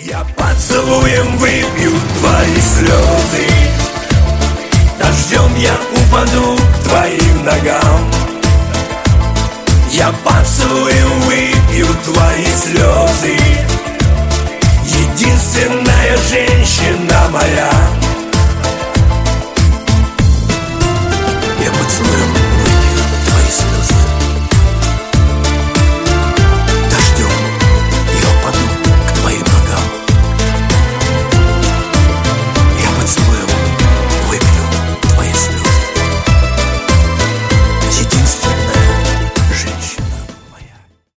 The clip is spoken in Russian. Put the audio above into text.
Я поцелуем выпью твои слезы, дождем я упаду к твоим ногам. Я поцелуем выпью твои слезы, единственная женщина моя.